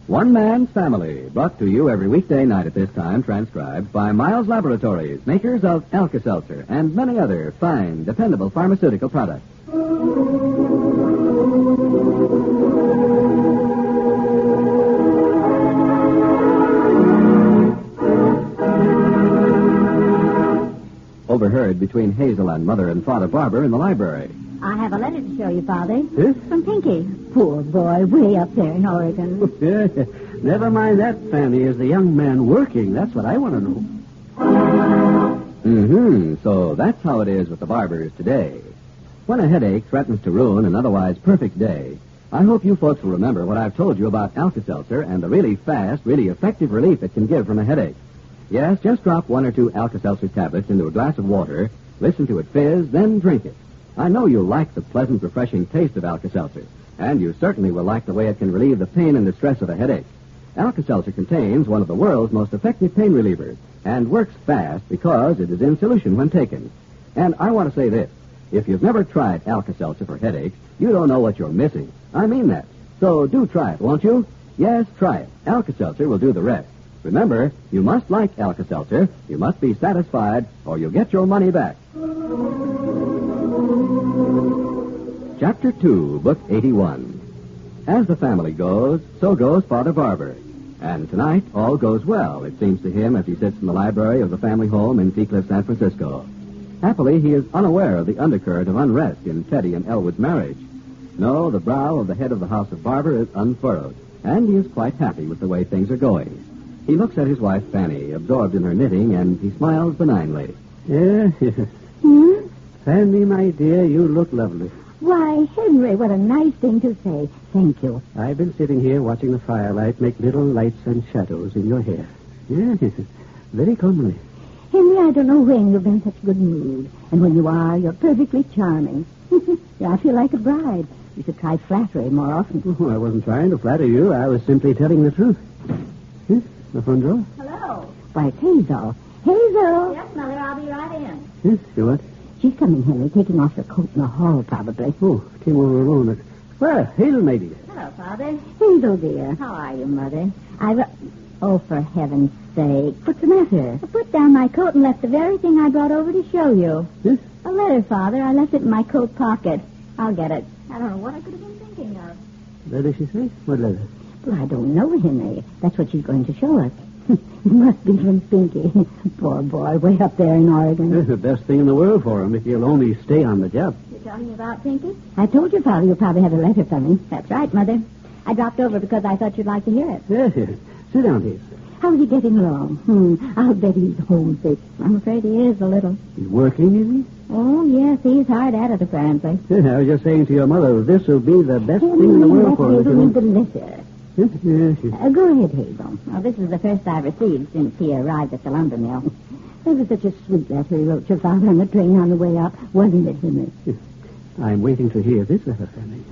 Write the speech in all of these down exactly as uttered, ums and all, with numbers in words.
One Man's Family, brought to you every weekday night at this time, transcribed by Miles Laboratories, makers of Alka-Seltzer and many other fine, dependable pharmaceutical products. Overheard between Hazel and Mother and Father Barber in the library. I have a letter to show you, Father. Huh? From Pinky. Poor boy, way up there in Oregon. Never mind that, Fanny. Is the young man working? That's what I want to know. Mm-hmm. So that's how it is with the Barbers today. When a headache threatens to ruin an otherwise perfect day, I hope you folks will remember what I've told you about Alka-Seltzer and the really fast, really effective relief it can give from a headache. Yes, just drop one or two Alka-Seltzer tablets into a glass of water, listen to it fizz, then drink it. I know you'll like the pleasant, refreshing taste of Alka-Seltzer, and you certainly will like the way it can relieve the pain and distress of a headache. Alka-Seltzer contains one of the world's most effective pain relievers and works fast because it is in solution when taken. And I want to say this. If you've never tried Alka-Seltzer for headaches, you don't know what you're missing. I mean that. So do try it, won't you? Yes, try it. Alka-Seltzer will do the rest. Remember, you must like Alka-Seltzer, you must be satisfied, or you'll get your money back. Chapter two, Book eighty-one. As the family goes, so goes Father Barber. And tonight, all goes well, it seems to him, as he sits in the library of the family home in Seacliff, San Francisco. Happily, he is unaware of the undercurrent of unrest in Teddy and Elwood's marriage. No, the brow of the head of the house of Barber is unfurrowed, and he is quite happy with the way things are going. He looks at his wife, Fanny, absorbed in her knitting, and he smiles benignly. Yes, yes. Hmm? Fanny, my dear, you look lovely. Why, Henry, what a nice thing to say. Thank you. I've been sitting here watching the firelight make little lights and shadows in your hair. Yes, very comely. Henry, I don't know when you've been in such good mood. And when you are, you're perfectly charming. I feel like a bride. You should try flattery more often. Oh, I wasn't trying to flatter you. I was simply telling the truth. Huh? The front door? Hello. Why, it's Hazel. Hazel! Yes, Mother, I'll be right in. Yes, you what? She's coming, Henry, taking off her coat in the hall, probably. Oh, came over alone. Well, Hazel, my dear. Hello, Father. Hazel, dear. How are you, Mother? I... Re- oh, for heaven's sake. What's the matter? I put down my coat and left the very thing I brought over to show you. Yes? A letter, Father. I left it in my coat pocket. I'll get it. I don't know what I could have been thinking of. What did she say? What letter? Well, I don't know, Henry. That's what she's going to show us. It must be from Pinky. Poor boy, way up there in Oregon. It's the best thing in the world for him if he'll only stay on the job. You're talking about Pinky? I told you, Father, you probably have a letter from him. That's right, Mother. I dropped over because I thought you'd like to hear it. Yes, yes. Sit down, Hazel. How's he getting along? Hmm. I'll bet he's homesick. I'm afraid he is a little. He's working, is he? Oh, yes, he's hard at it, apparently. Yes, I was just saying to your mother, this will be the best Henry, thing in the world let for her. Hazel read the letter. Yes, yes, yes. Uh, go ahead, Hazel. Now, this is the first I've received since he arrived at the lumber mill. It was such a sweet letter he wrote your father on the train on the way up, wasn't it, Henry? I'm waiting to hear this letter,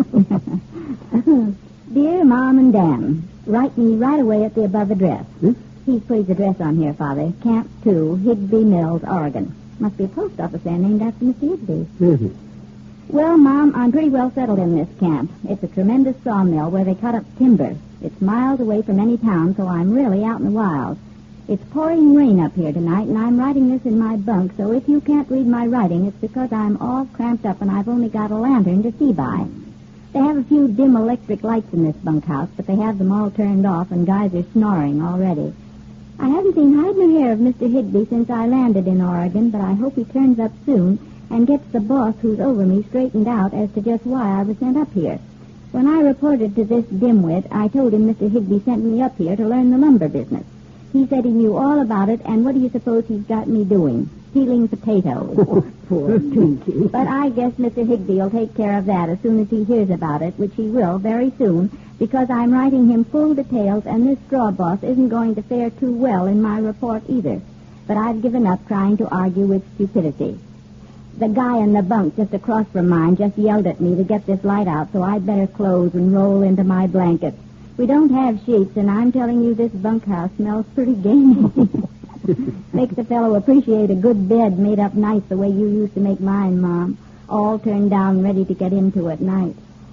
Fanny. Dear Mom and Dan, write me right away at the above address. Hmm? Please put his address on here, Father. Camp two, Higby Mills, Oregon. Must be a post office there named after Mister Higby. Mm-hmm. Well, Mom, I'm pretty well settled in this camp. It's a tremendous sawmill where they cut up timber. It's miles away from any town, so I'm really out in the wilds. It's pouring rain up here tonight, and I'm writing this in my bunk, so if you can't read my writing, it's because I'm all cramped up and I've only got a lantern to see by. They have a few dim electric lights in this bunkhouse, but they have them all turned off, and guys are snoring already. I haven't seen hide nor hair of Mister Higby since I landed in Oregon, but I hope he turns up soon and gets the boss who's over me straightened out as to just why I was sent up here. When I reported to this dimwit, I told him Mister Higby sent me up here to learn the lumber business. He said he knew all about it, and what do you suppose he's got me doing? Peeling potatoes. Poor Twinkie. But I guess Mister Higby will take care of that as soon as he hears about it, which he will very soon, because I'm writing him full details, and this straw boss isn't going to fare too well in my report either. But I've given up trying to argue with stupidity. The guy in the bunk just across from mine just yelled at me to get this light out, so I'd better close and roll into my blankets. We don't have sheets, and I'm telling you this bunkhouse smells pretty gamey. Makes a fellow appreciate a good bed made up nice the way you used to make mine, Mom. All turned down ready to get into at night.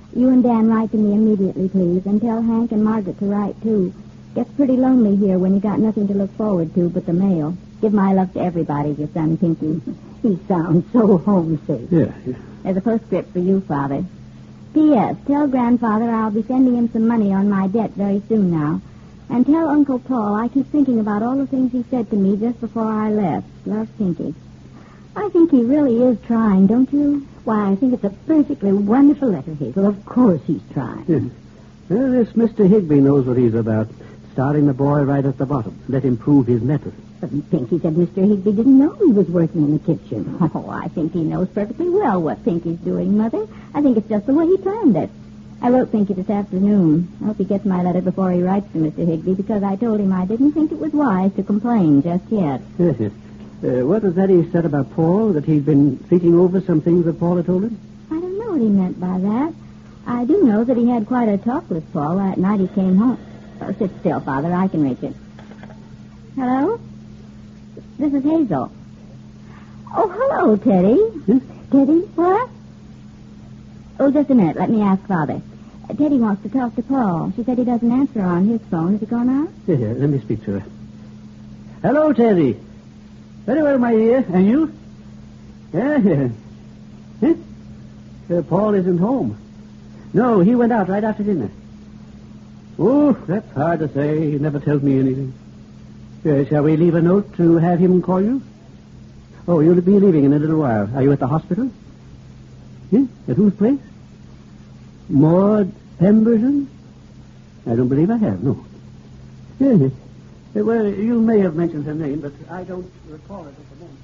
You and Dan write to me immediately, please, and tell Hank and Margaret to write, too. Gets pretty lonely here when you got nothing to look forward to but the mail. Give my love to everybody, your son, Pinky. He sounds so homesick. Yeah, yeah. There's a postscript for you, Father. P S. Tell Grandfather I'll be sending him some money on my debt very soon now. And tell Uncle Paul I keep thinking about all the things he said to me just before I left. Love, Pinky. I think he really is trying, don't you? Why, I think it's a perfectly wonderful letter, Hazel. Of course he's trying. Yeah. Well, this Mister Higby knows what he's about. Starting the boy right at the bottom. Let him prove his mettle. But Pinky said Mister Higby didn't know he was working in the kitchen. Oh, I think he knows perfectly well what Pinky's doing, Mother. I think it's just the way he planned it. I wrote Pinky this afternoon. I hope he gets my letter before he writes to Mister Higby, because I told him I didn't think it was wise to complain just yet. Yes, yes. Uh, what was that he said about Paul? That he'd been thinking over some things that Paul had told him? I don't know what he meant by that. I do know that he had quite a talk with Paul that night he came home. Oh, sit still, Father. I can reach it. Hello? This is Hazel. Oh, hello, Teddy. Hmm? Teddy, what? Oh, just a minute. Let me ask Father. Uh, Teddy wants to talk to Paul. She said he doesn't answer on his phone. Has he gone out? Here, here, let me speak to her. Hello, Teddy. Very well, my dear. And you? Yeah, yeah. Huh? Uh, Paul isn't home. No, he went out right after dinner. Oh, that's hard to say. He never tells me anything. Uh, shall we leave a note to have him call you? Oh, you'll be leaving in a little while. Are you at the hospital? Hmm? At whose place? Maud Pemberton? I don't believe I have, no. Yes. Uh, well, you may have mentioned her name, but I don't recall it at the moment.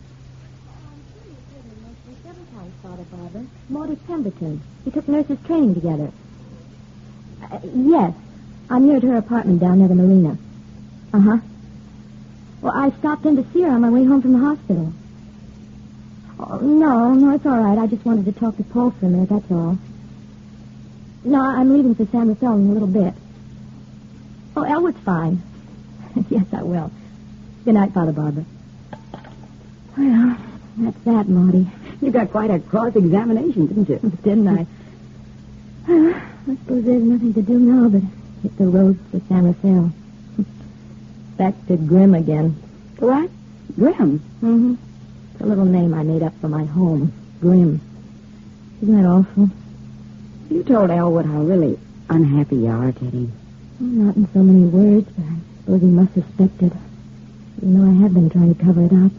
Father Barber. Maudie Pemberton. We took nurses training together. Uh, yes. I'm here at her apartment down near the marina. Uh-huh. Well, I stopped in to see her on my way home from the hospital. Oh, no, no, it's all right. I just wanted to talk to Paul for a minute, that's all. No, I'm leaving for San Rafael in a little bit. Oh, Elwood's fine. Yes, I will. Good night, Father Barber. Well, that's that, Maudie. You got quite a cross-examination, didn't you? Didn't I? Well, I suppose there's nothing to do now but hit the road for San Rafael. Back to Grimm again. What? Grim? Mm-hmm. It's a little name I made up for my home. Grimm. Isn't that awful? You told Elwood how really unhappy you are, Teddy. Well, not in so many words, but I suppose he must suspect it. Even though I have been trying to cover it up.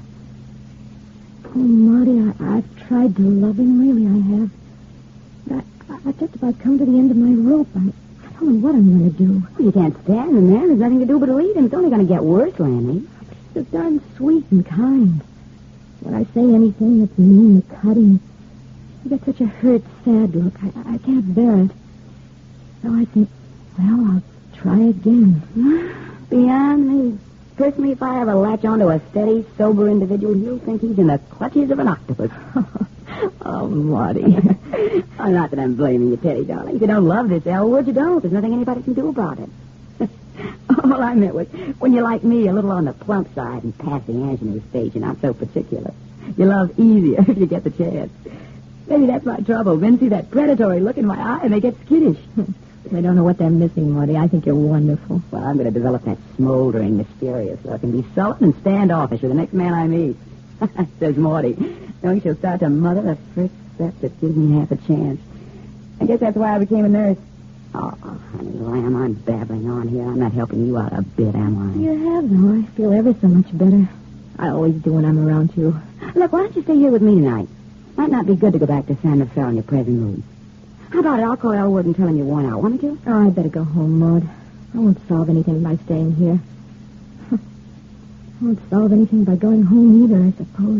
Oh, Marty, I, I've tried to love him, really, I have. But I, I've just about come to the end of my rope. I, I don't know what I'm going to do. Well, you can't stand him there. There's nothing to do but leave him. It's only going to get worse, Lanny. He's so darn sweet and kind. When I say anything that's mean or cutting, he gets such a hurt, sad look. I, I can't bear it. So I think, well, I'll try again. Beyond me. Personally, if I ever latch onto a steady, sober individual, he'll think he's in the clutches of an octopus. Oh, Marty. I'm not that I'm blaming you, Teddy, darling. If you don't love this Elwood, you don't. There's nothing anybody can do about it. All I meant was, when you're like me, a little on the plump side and passing ingenue stage, you're not so particular. You love easier if you get the chance. Maybe that's my trouble. Men see that predatory look in my eye and they get skittish. They don't know what they're missing, Marty. I think you're wonderful. Well, I'm going to develop that smoldering, mysterious look and be sullen and standoffish with the next man I meet. Says Morty. Knowing she'll start to mother the first step that gives me half a chance. I guess that's why I became a nurse. Oh, oh, honey, lamb, I'm babbling on here. I'm not helping you out a bit, am I? You have, though. I feel ever so much better. I always do when I'm around you. Look, why don't you stay here with me tonight? Might not be good to go back to San Rafael in your present mood. How about it? I'll call Elwood and tell him you're worn out. Want to? Oh, I'd better go home, Maud. I won't solve anything by staying here. I won't solve anything by going home either, I suppose.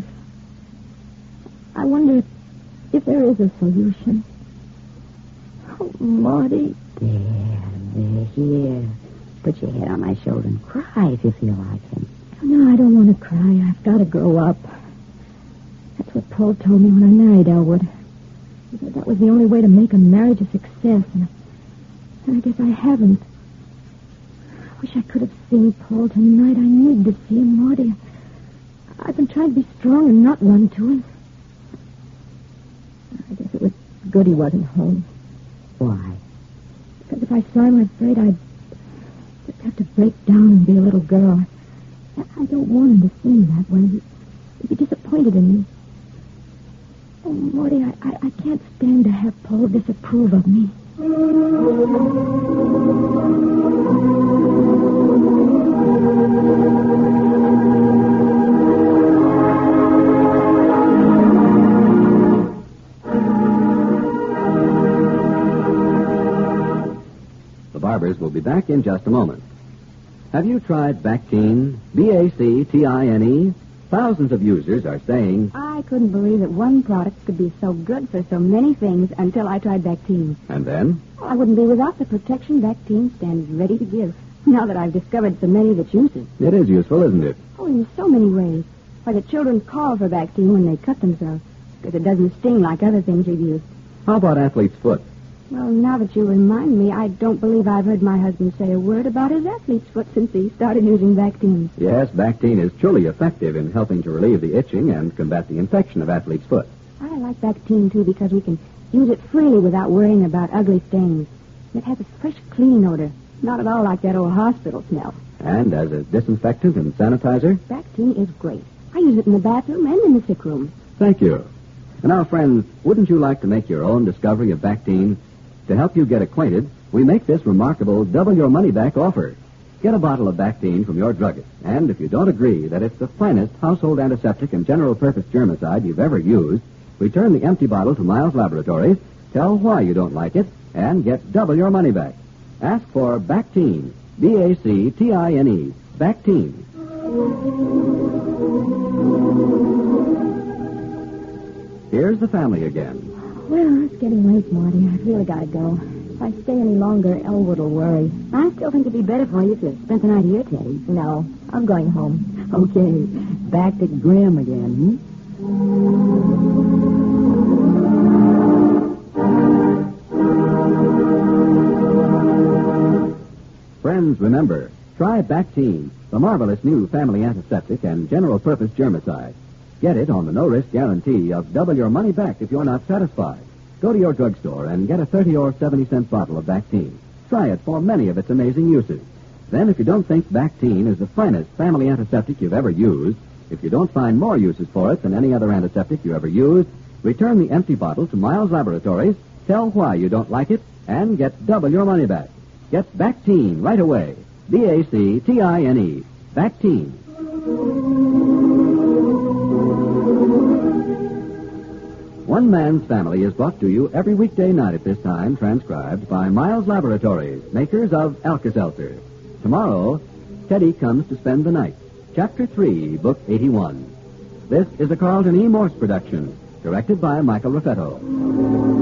I wonder if, if there is a solution. Oh, Maudie. There, there, here. Put your head on my shoulder and cry if you feel like it. No, I don't want to cry. I've got to grow up. That's what Paul told me when I married Elwood. He said that was the only way to make a marriage a success, and, and I guess I haven't. I wish I could have seen Paul tonight. I need to see him, Marty. I've been trying to be strong and not run to him. I guess it was good he wasn't home. Why? Because if I saw him, I'm afraid I'd just have to break down and be a little girl. I, I don't want him to see me that way. He, he'd be disappointed in me. Oh, Morty, I, I, I can't stand to have Paul disapprove of me. The Barbers will be back in just a moment. Have you tried Bactine? B A C T I N E? Thousands of users are saying, I couldn't believe that one product could be so good for so many things until I tried Bactine. and then? Well, I wouldn't be without the protection Bactine stands ready to give. Now that I've discovered so many of its uses. It is useful, isn't it? Oh, in so many ways. Why, the children call for Bactine when they cut themselves, because it doesn't sting like other things we've used. How about athlete's foot? Well, now that you remind me, I don't believe I've heard my husband say a word about his athlete's foot since he started using Bactine. Yes, Bactine is truly effective in helping to relieve the itching and combat the infection of athlete's foot. I like Bactine, too, because we can use it freely without worrying about ugly stains. It has a fresh, clean odor, not at all like that old hospital smell. And as a disinfectant and sanitizer? Bactine is great. I use it in the bathroom and in the sick room. Thank you. And now, friends, wouldn't you like to make your own discovery of Bactine? To help you get acquainted, we make this remarkable double-your-money-back offer. Get a bottle of Bactine from your druggist, and if you don't agree that it's the finest household antiseptic and general-purpose germicide you've ever used, return the empty bottle to Miles Laboratories, tell why you don't like it, and get double your money back. Ask for Bactine, B A C T I N E, Bactine. Here's the family again. Well, it's getting late, Marty. I've really got to go. If I stay any longer, Elwood will worry. I still think it'd be better for you to spend the night here, Teddy. No, I'm going home. Okay, back to Grim again, Friends, remember, try Bactine, the marvelous new family antiseptic and general-purpose germicide. Get it on the no-risk guarantee of double your money back if you're not satisfied. Go to your drugstore and get a thirty or seventy cent bottle of Bactine. Try it for many of its amazing uses. Then, if you don't think Bactine is the finest family antiseptic you've ever used, if you don't find more uses for it than any other antiseptic you ever used, return the empty bottle to Miles Laboratories, tell why you don't like it, and get double your money back. Get Bactine right away. B A C T I N E. Bactine. One Man's Family is brought to you every weekday night at this time, transcribed by Miles Laboratories, makers of Alka-Seltzer. Tomorrow, Teddy comes to spend the night. Chapter three, Book eighty-one. This is a Carlton E. Morse production, directed by Michael Raffetto.